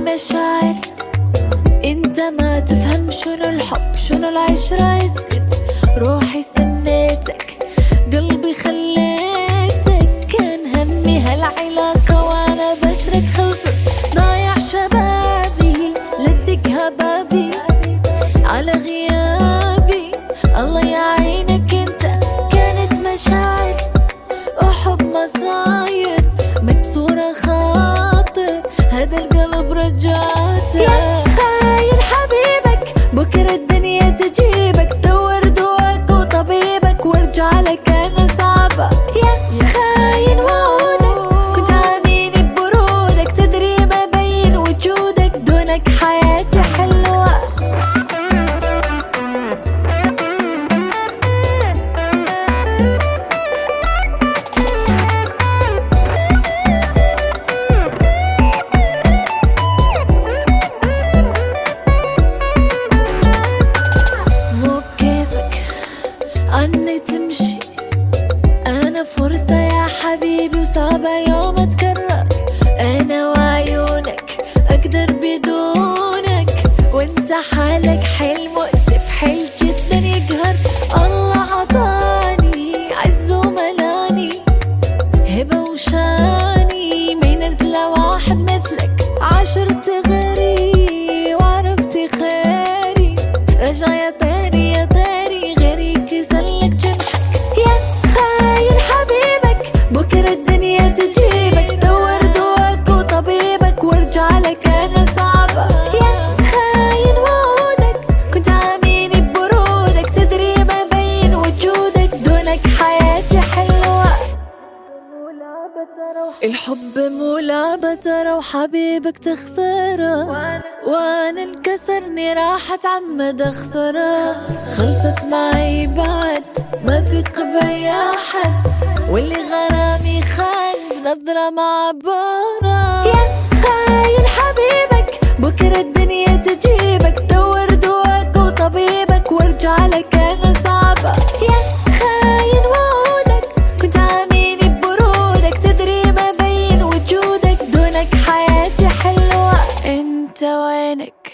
المشاعر. انت ما تفهم شنو الحب، شنو العشرة. اسكت روحي سميتك، قلبي خليتك. كان همي هالعلاقة وانا بشرك خلصت. ضايع شبابي لدقها بابي على غيابي. الله يعينك انت. كانت مشاعر وحب مصاير، مكسورة خاطر هذا القلب رجعته. يا خاين حبيبك بكرة الدنيا تجيبك. دور دواك وطبيبك وارجع لك انا صعبة. يا خاين وعودك كنت عاميني ببرودك. تدري ما بين وجودك، دونك حياتي حلوة. عني تمشي أنا فرصة يا حبيبي، وصعبة يوم أتكرر. أنا وعيونك أقدر بدونك، وانت حالك حيل مؤسف، حيل جدا يقهر. الله عطاني عز وملاني هبة وشاني، ما ينزل واحد مثلك. عاشرت غيري وعرفت خيري، رجع يا طيري يا طيري غيري كسلك جنحك. يا خاين حبيبك بكرة الدنيا تجيبك. دور دواك وطبيبك وارجع لك انا صعبة. يا خاين وعودك كنت عاميني ببرودك. تدري ما بين وجودك، دونك حياتي حلوة. الحب مو لعبة ترى، وحبيبك تخسره. وانا انكسرني راح اتعمد اخسره. خلصت معي بعد ما ثق بأي احد، واللي غرامي خان بنظرة معبرة. يا خاين حبيبك بكرة الدنيا تجيبك. دور دواك وطبيبك وارجع لك انا صعبة. يا خاين وعودك كنت عاميني ببرودك. تدري ما بين وجودك، دونك حياتي حلوة. انت وينك؟